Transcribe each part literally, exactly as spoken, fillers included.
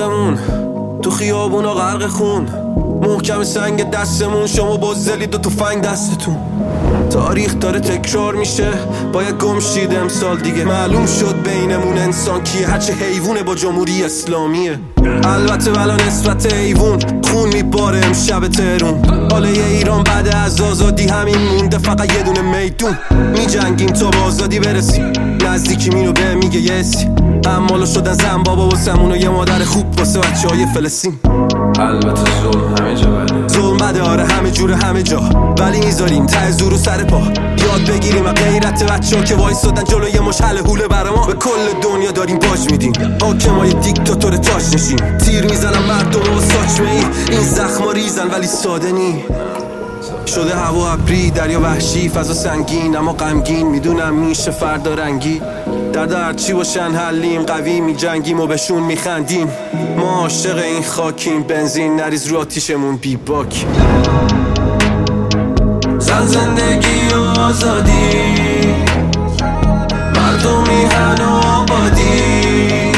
برقمون تو خیابون و غرق خون، محکم سنگ دستمون، شما بزدلید و توفنگ دستتون. تاریخ داره تکرار میشه، باید گم شید امسال دیگه. معلوم شد بینمون انسان کیه، هرچه حیوونه با جمهوری اسلامیه. البته بلا نسبت حیوون خون میباره امشب تهرون. حاله ایران بعد از آزادی همین مونده، فقط یه دونه میدون. میجنگیم تا به آزادی برسیم، نزدیکی مینو به میگه یسی. امالو شدن زن بابا واسمون و یه مادر خوب واسه بچه های فلسطین. البته ظلم همه جا بده، ظلم بده آره همه جوره همه جا، ولی میذاریم ته زور و سر پا. یاد بگیریم غیرت بچه ها که وایسادن جلوی مشعل حوله بر ما. به کل دنیا داریم باج میدیم، حاکمای دیکتاتور تاج نشین. تیر میزنن مردم و ساچمه ای، این زخما ریزن ولی ساده نی. شده هوا ابری، دریا وحشی، فضا سنگین اما غمگین. میدونم میشه فردا رنگی، در هرچی باشن حلیم، قوی میجنگیم و بهشون میخندیم. ما عاشق این خاکیم، بنزین نریز رو آتیشمون بی باک. زن زندگی و آزادی، مردم میهن و آبادی.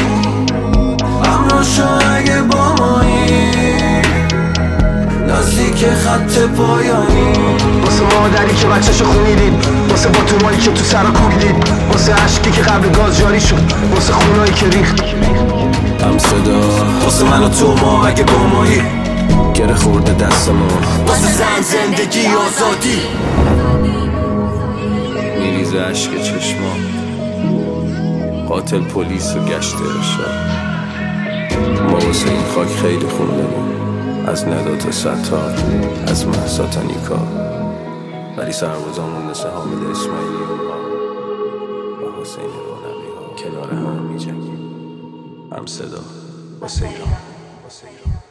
امن شو اگه با مایی، نزدیک خط پایانی. واسه مادری که بچه‌شو خونیدید، واسه باتومایی که تو سرا کوبیدید، واسه عشقی که قبل گاز جاری شد، واسه خونایی که ریخت هم صدا. واسه من و تو ما اگه با مایی، گره خورده دستمون. واسه زن زندگی آزادی، میریزه عشق چشما، قاتل پلیس و گشت ارشاد. ما واسه این خاک خیلی خوندنیم، از ندا تا ستار، از مهسا تا نیکا. ولی سربازامون مثل حامد اسماعیلی و حسین رونقی ها کنار هم میجنگیم، هم صدا واسه ایران.